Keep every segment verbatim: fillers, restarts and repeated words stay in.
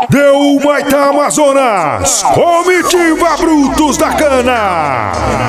Deu Maitá Amazonas, Comitiva Brutos da Cana.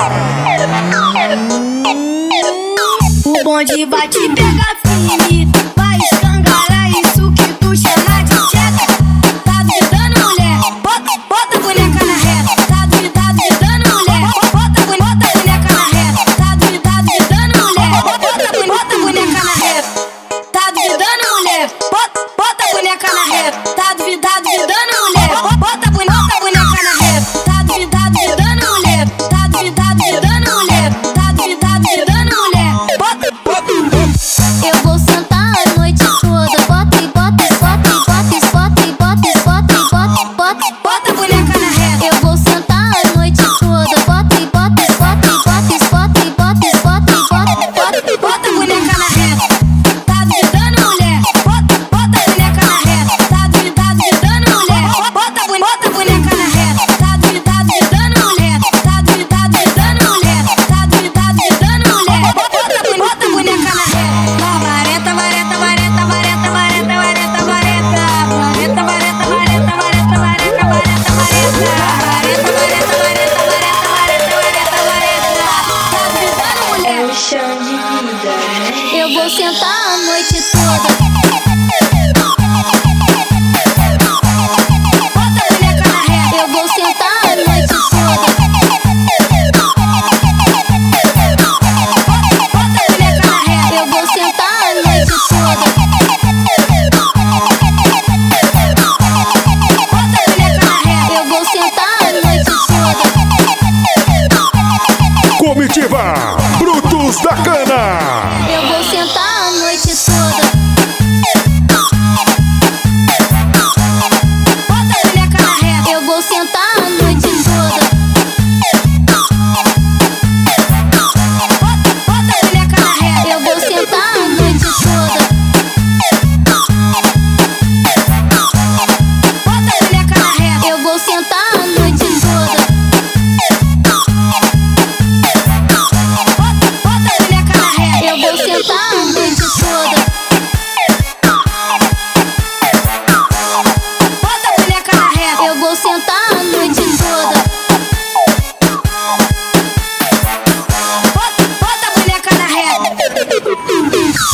O bonde vai te pegar firme, vai escangalhar isso que tu chama de tcheca. Tá duvidando, mulher? Bota, bota a boneca na reta. Tá duvidando, mulher? Bota, bota a boneca na reta. Tá duvidando, mulher? Bota, bota a boneca na reta. Tá duvidando, mulher? Bota, bota a boneca na reta. Tá duvidando, mulher? Bota, bota a boneca na reta. Tá duvidando, mulher? Tá duvidando, mulher? Tá duvidando, mulher? Bota, bota. Eu vou sentar a noite toda. Bota e bota e bota e bota e bota e bota e bota e bota e bota. Bota a boneca na reta. Eu vou sentar a noite toda. Bota e bota e bota e bota e bota e bota e bota e bota e bota. Bota a boneca na reta. Tá duvidando, mulher? Bota, bota a boneca na reta. Tá duvidando, mulher? Bota, bota a boneca na reta. Tá duvidando, mulher? Tá duvidando, mulher? Tá duvidando, mulher? Bota, bota a boneca na reta. Vareta, vareta, vareta, vareta, vareta, vareta, vareta. Vareta, vareta, vareta, vareta, vareta, vareta, vareta. Vareta, vareta, vareta, vareta, vareta, vareta, vareta. Tá duvidando, mulher? É um chão de vida, né? Eu vou sentar a noite toda.